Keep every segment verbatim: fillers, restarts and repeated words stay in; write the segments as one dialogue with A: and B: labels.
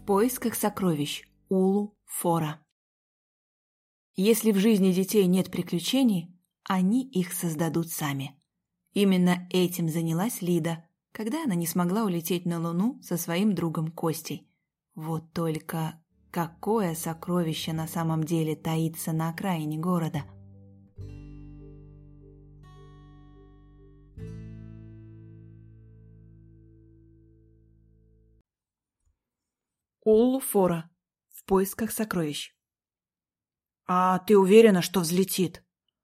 A: поисках сокровищ. Улу Фора. Если в жизни детей нет приключений, они их создадут сами. Именно этим занялась Лида, когда она не смогла улететь на Луну со своим другом Костей. Вот только какое сокровище на самом деле таится на окраине города? Улу Фора. В поисках сокровищ. «А ты уверена, что взлетит?»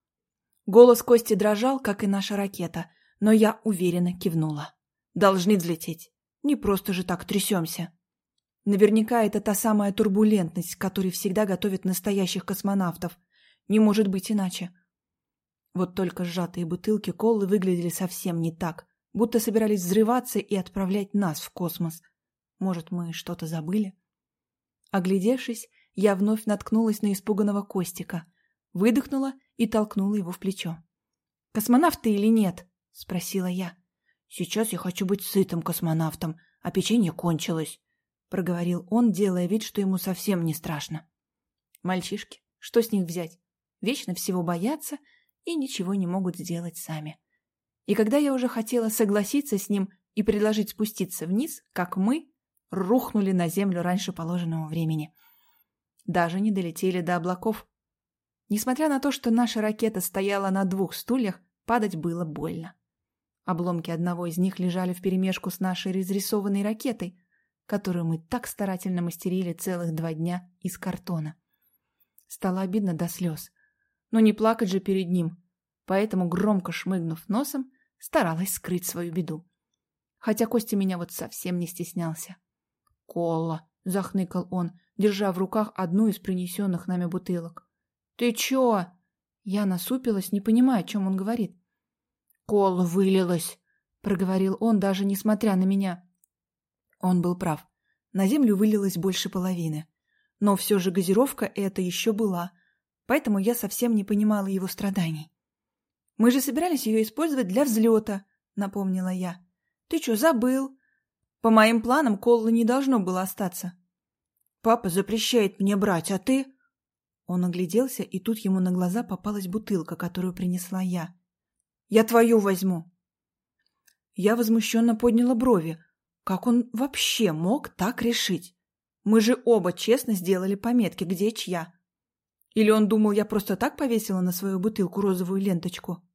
A: Голос Кости дрожал, как и наша ракета, но я уверенно кивнула. «Должны взлететь. Не просто же так трясемся. Наверняка это та самая турбулентность, к которой всегда готовят настоящих космонавтов. Не может быть иначе». Вот только сжатые бутылки колы выглядели совсем не так, будто собирались взрываться и отправлять нас в космос. Может, мы что-то забыли? Оглядевшись, я вновь наткнулась на испуганного Костика, выдохнула и толкнула его в плечо. «Космонавт ты или нет?» — спросила я. «Сейчас я хочу быть сытым космонавтом, а печенье кончилось», — проговорил он, делая вид, что ему совсем не страшно. Мальчишки, что с них взять? Вечно всего боятся и ничего не могут сделать сами. И когда я уже хотела согласиться с ним и предложить спуститься вниз, как мы рухнули на землю раньше положенного времени. Даже не долетели до облаков. Несмотря на то, что наша ракета стояла на двух стульях, падать было больно. Обломки одного из них лежали вперемешку с нашей разрисованной ракетой, которую мы так старательно мастерили целых два дня из картона. Стало обидно до слез. Но не плакать же перед ним, поэтому, громко шмыгнув носом, старалась скрыть свою беду. Хотя Костя меня вот совсем не стеснялся. «Кола!» — захныкал он, держа в руках одну из принесенных нами бутылок. «Ты чё?» Я насупилась, не понимая, о чем он говорит. «Кола вылилась!» — проговорил он, даже несмотря на меня. Он был прав. На землю вылилось больше половины. Но все же газировка эта еще была, поэтому я совсем не понимала его страданий. «Мы же собирались ее использовать для взлета», — напомнила я. «Ты что, забыл? По моим планам колы не должно было остаться». «Папа запрещает мне брать, а ты...» Он огляделся, и тут ему на глаза попалась бутылка, которую принесла я. «Я твою возьму». Я возмущенно подняла брови. Как он вообще мог так решить? Мы же оба честно сделали пометки, где чья. Или он думал, я просто так повесила на свою бутылку розовую ленточку?